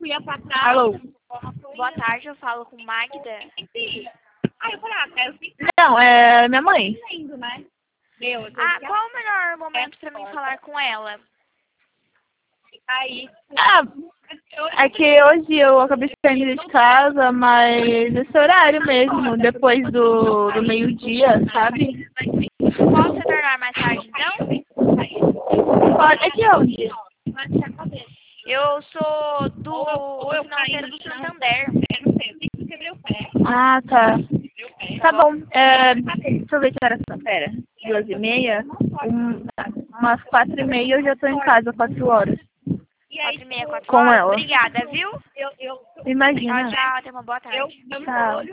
ia pra trás. Alô? Boa tarde, eu falo com Magda. Aí eu falei, quero ficar Não, é minha mãe. indo, né? Meu, Qual o melhor momento pra mim falar com ela? Aí, Ah, é que hoje eu acabei saindo de casa, mas esse horário mesmo, depois do meio-dia, sabe? Posso retornar mais tarde, então? Pode, é de onde? Eu sou do financeiro do Santander. Ah, tá. Tá bom. Deixa eu ver que horas são. Pera, 2h30? Umas 4h30 eu já tô em casa, 4 horas. 4h30, 4 Com horas? ela. Obrigada, viu? Imagina. Tchau, tchau. Tenha uma boa tarde. Tchau.